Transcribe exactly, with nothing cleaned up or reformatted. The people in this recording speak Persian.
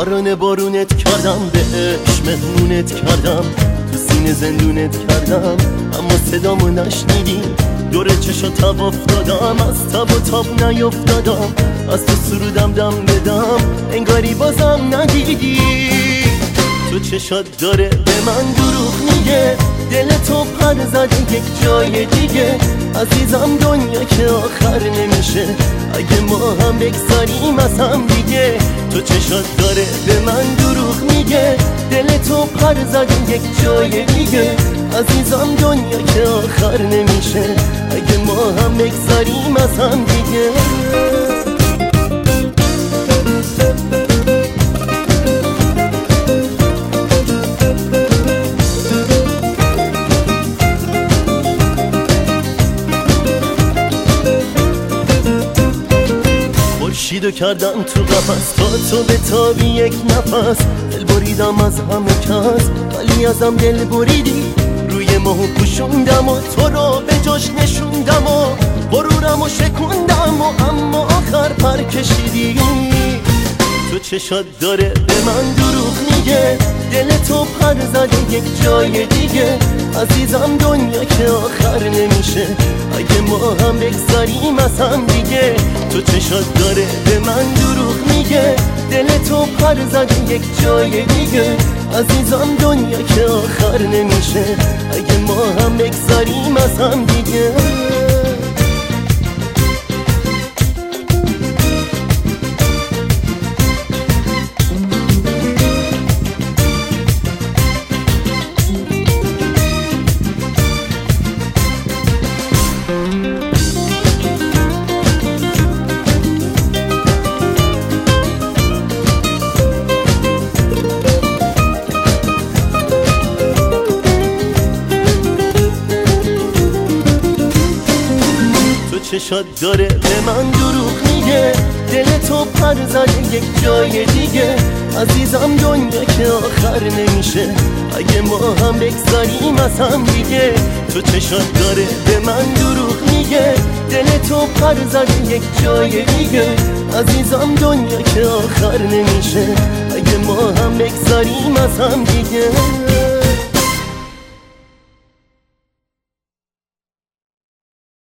باران بارونت کردم، به عشق مهمونت کردم، تو سینه زندونت کردم، اما صدامو نشنیدی. دور چشا تواف دادم، از تب و تاب نیفتادم، از تو سرودم دم بدم، انگاری بازم ندیدی. تو چشات داره به من دروغ میگه، دل تو پر زده یک جای دیگه. عزیزم دنیا که آخر نمیشه، اگه ما هم بگذاریم از هم دیگه. تو چشات داره به من دروغ میگه، دل تو پر زده یک جای دیگه. عزیزم دنیا که آخر نمیشه، اگه ما هم بگذاریم از هم دیگه. خورشیدو کردم تو قفس، تا تو به تابی یک نفس. دل بریدم از همه کس، ولی ازم دل بریدی. روی ماهو پوشوندم و تو رو به جاش نشوندم و غرورم و شکوندم و اما آخر پر کشیدی. تو چشات داره به من دروغ میگه، دل تو پر زده یک جای دیگه. عزیزم دنیا که آخر نمیشه، اگه ما هم بگذاریم از هم دیگه. تو چشات داره به من دروغ میگه، دل تو پر زده یک جای دیگه. عزیزم دنیا که آخر نمیشه، اگه ما هم بگذاریم از هم دیگه. چشات داره به من دروغ میگه، دل تو پر زده یک جای دیگه. عزیزم دنیا که آخر نمیشه، اگه ما هم بگذاریم از هم دیگه. تو چشات داره به من دروغ میگه، دل تو پر زده یک جای دیگه. عزیزم دنیا که آخر نمیشه، اگه ما هم بگذاریم از هم دیگه.